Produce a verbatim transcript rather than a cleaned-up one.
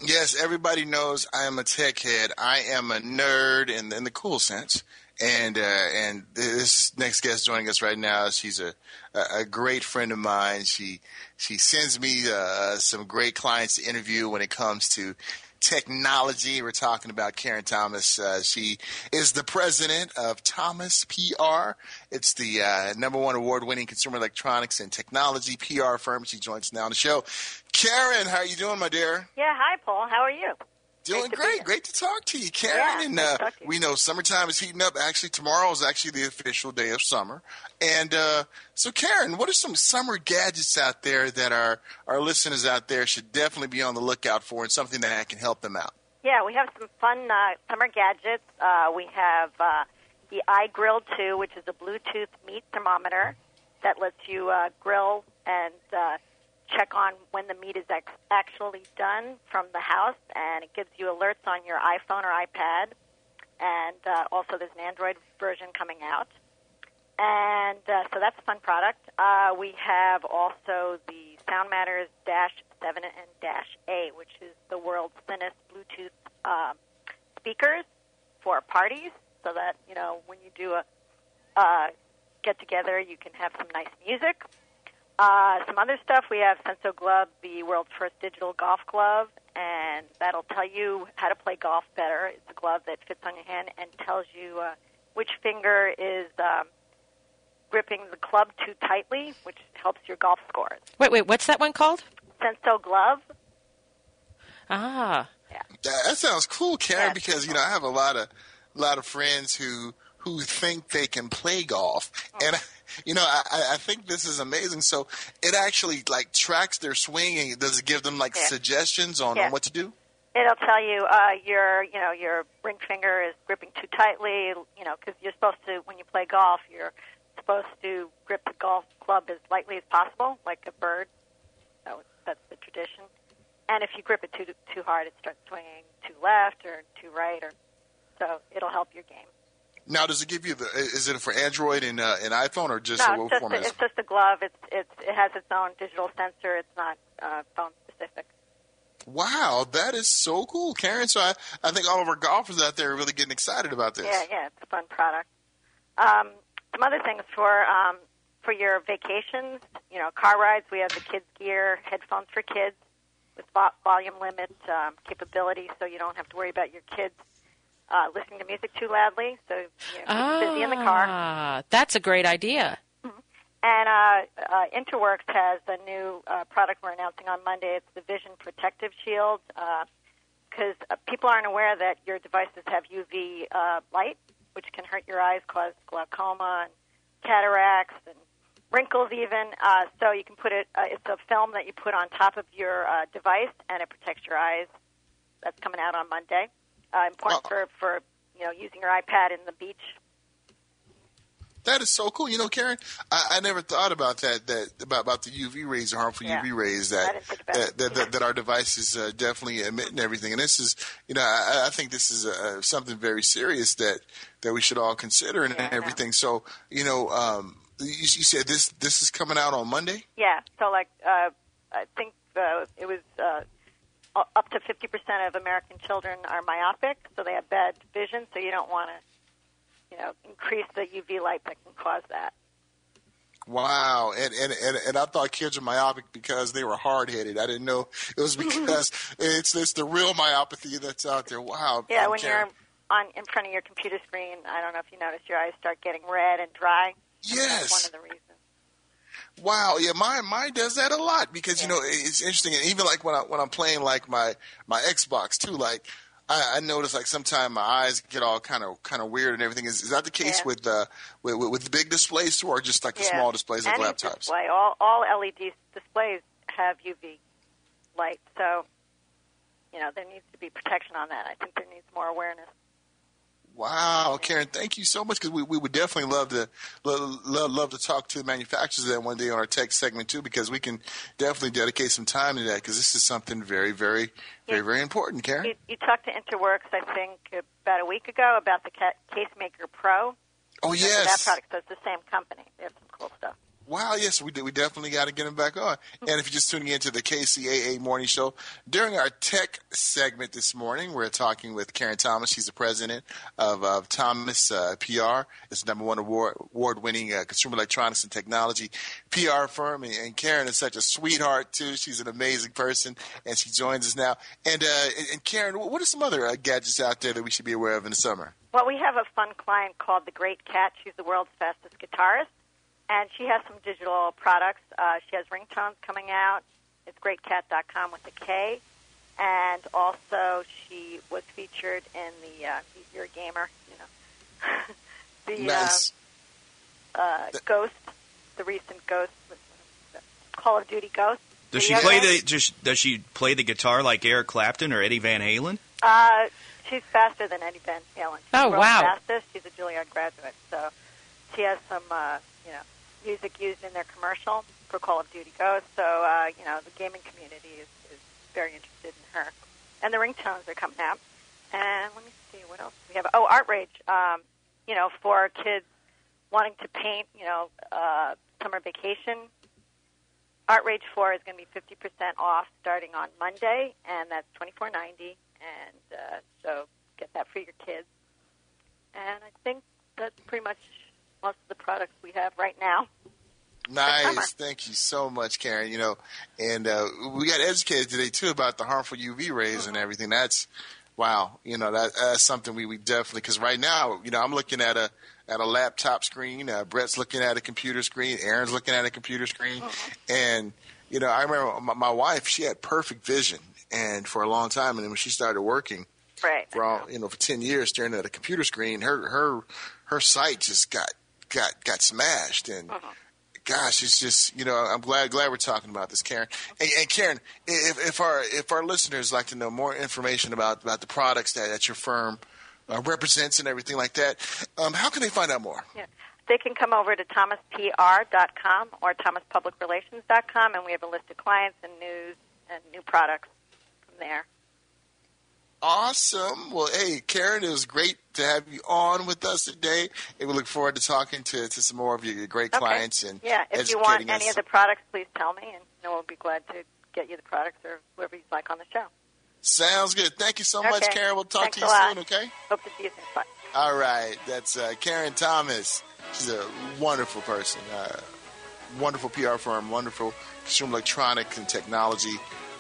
Yes, everybody knows I am a tech head. I am a nerd in, in the cool sense. And uh, and this next guest joining us right now, she's a, a great friend of mine. She she sends me uh, some great clients to interview when it comes to technology. We're talking about Karen Thomas. Uh, she is the president of Thomas P R. It's the uh, number one award-winning consumer electronics and technology P R firm. She joins us now on the show. Karen, how are you doing, my dear? Yeah, hi, Paul. How are you? Doing great. Great to talk to you, Karen. Yeah, and nice uh, to talk to you. we know summertime is heating up. Actually, tomorrow is actually the official day of summer. And uh, so, Karen, what are some summer gadgets out there that our, our listeners out there should definitely be on the lookout for and something that can help them out? Yeah, we have some fun uh, summer gadgets. Uh, we have uh, the iGrill two, which is a Bluetooth meat thermometer that lets you uh, grill and uh, check on when the meat is ex- actually done from the house, and it gives you alerts on your iPhone or iPad. And uh, also there's an Android version coming out. And uh, so that's a fun product. Uh, we have also the SoundMatters Dash seven and Dash A, which is the world's thinnest Bluetooth uh, speakers for parties, so that, you know, when you do a uh, get-together, you can have some nice music. Uh, some other stuff, we have Senso Glove, the world's first digital golf glove, and that'll tell you how to play golf better. It's a glove that fits on your hand and tells you uh, which finger is um, gripping the club too tightly, which helps your golf scores. Wait, wait, what's that one called? Senso Glove. Ah. Yeah. That sounds cool, Karen, Yeah, because, you know, I have a lot of a lot of friends who who think they can play golf. Oh. And, you know, I, I think this is amazing. So it actually, like, tracks their swing, and does it give them, like, yeah. suggestions on, yeah. on what to do? It'll tell you uh, your, you know, your ring finger is gripping too tightly, you know, because you're supposed to, when you play golf, you're supposed to grip the golf club as lightly as possible, like a bird. So that's the tradition. And if you grip it too too hard, it starts swinging too left or too right, or so it'll help your game. Now, does it give you the? Is it for Android and uh, and iPhone, or just no? what It's just, format? A, it's just a glove. It's it's it has its own digital sensor. It's not uh, phone specific. Wow, that is so cool, Karen. So I, I think all of our golfers out there are really getting excited about this. Yeah, yeah, it's a fun product. Um, some other things for um, for your vacations, you know, car rides. We have the Kids Gear headphones for kids with vo- volume limit um, capability, so you don't have to worry about your kids uh, listening to music too loudly. So you know, ah, keep busy in the car. That's a great idea. Mm-hmm. And uh, uh, Interworks has a new uh, product we're announcing on Monday. It's the Vision Protective Shield, because uh, uh, people aren't aware that your devices have U V uh, light, which can hurt your eyes, cause glaucoma and cataracts and wrinkles even. Uh, so you can put it, uh, it's a film that you put on top of your uh, device, and it protects your eyes. That's coming out on Monday. Uh, important oh. for, for, you know, using your iPad in the beach. That is so cool. You know, Karen, I, I never thought about that, that about, about the U V rays, or harmful yeah. U V rays that that, that, that that our devices uh, definitely emit and everything. And this is, you know, I, I think this is uh, something very serious that, that we should all consider and yeah, everything. So, you know, um, you, you said this this is coming out on Monday? Yeah. So, like, uh, I think uh, it was uh, up to fifty percent of American children are myopic, so they have bad vision, so you don't want to, you know, increase the U V light that can cause that. Wow, and and, and and I thought kids were myopic because they were hard-headed. I didn't know it was because it's it's the real myopathy that's out there. Wow. Yeah, I'm when Karen. you're on in front of your computer screen, I don't know if you notice your eyes start getting red and dry. Yes. That's one of the reasons. Wow, yeah, mine mine does that a lot because yeah. you know it's interesting, and even like when I when I'm playing like my my Xbox too, like. I, I notice, like, sometimes my eyes get all kind of kind of weird and everything. Is is that the case yeah. with, uh, with with the big displays too, or just like the yeah. small displays like Any laptops? Display, all all L E D displays have U V light, so you know there needs to be protection on that. I think there needs more awareness. Wow, Karen, thank you so much, because we, we would definitely love to love, love, love to talk to the manufacturers of that one day on our tech segment too, because we can definitely dedicate some time to that, because this is something very, very, very, you, very important, Karen. You, you talked to Interworks, I think, about a week ago about the Casemaker Pro. Oh, yes. So that product, so it's the same company. They have some cool stuff. Wow, yes, we did. We definitely got to get him back on. And if you're just tuning into the K C A A Morning Show, during our tech segment this morning, we're talking with Karen Thomas. She's the president of, of Thomas uh, P R. It's the number one award, award-winning uh, consumer electronics and technology P R firm. And, and Karen is such a sweetheart, too. She's an amazing person, and she joins us now. And, uh, and, and Karen, what are some other uh, gadgets out there that we should be aware of in the summer? Well, we have a fun client called the Great Cat. She's the world's fastest guitarist. And she has some digital products. Uh, she has ringtones coming out. It's great cat dot com with a K. And also she was featured in the, uh, you're a gamer, you know, the nice. uh, uh, Ghost, the recent Ghost, Call of Duty Ghost. Does she play the, just, does she play the guitar like Eric Clapton or Eddie Van Halen? Uh, she's faster than Eddie Van Halen. She's oh, the world's wow. fastest. She's a Juilliard graduate. So she has some, uh, you know, music used in their commercial for Call of Duty Ghost. So, uh, you know, the gaming community is, is very interested in her. And the ringtones are coming out. And let me see, what else do we have? Oh, Art Rage, um, you know, for kids wanting to paint, you know, uh, summer vacation. Art Rage four is going to be fifty percent off starting on Monday, and that's twenty-four ninety. And uh, so get that for your kids. And I think that's pretty much most of the products we have right now. Nice. Thank you so much, Karen. You know, and uh, we got educated today, too, about the harmful U V rays mm-hmm. and everything. That's, wow, you know, that, that's something we, we definitely, because right now, you know, I'm looking at a at a laptop screen. Uh, Brett's looking at a computer screen. Aaron's looking at a computer screen. Mm-hmm. And, you know, I remember my, my wife, she had perfect vision and for a long time. And then when she started working, right. for all, you know, for ten years staring at a computer screen, her her her sight just got got got smashed. And uh-huh. gosh, it's just, you know, I'm glad glad we're talking about this, Karen. And, and Karen, if, if our if our listeners like to know more information about, about the products that, that your firm uh, represents and everything like that, um, how can they find out more? Yeah. They can come over to thomas p r dot com or thomas public relations dot com, and we have a list of clients and news and new products from there. Awesome. Well, hey, Karen, it was great to have you on with us today, and we look forward to talking to, to some more of your, your great okay. clients. And yeah, if you want any us. of the products, please tell me, and you know, we'll be glad to get you the products or whoever you'd like on the show. Sounds good. Thank you so okay. much, Karen. We'll talk Thanks to you soon, okay? Hope to see you soon. Bye. All right. That's uh, Karen Thomas. She's a wonderful person, uh, wonderful P R firm, wonderful consumer electronics and technology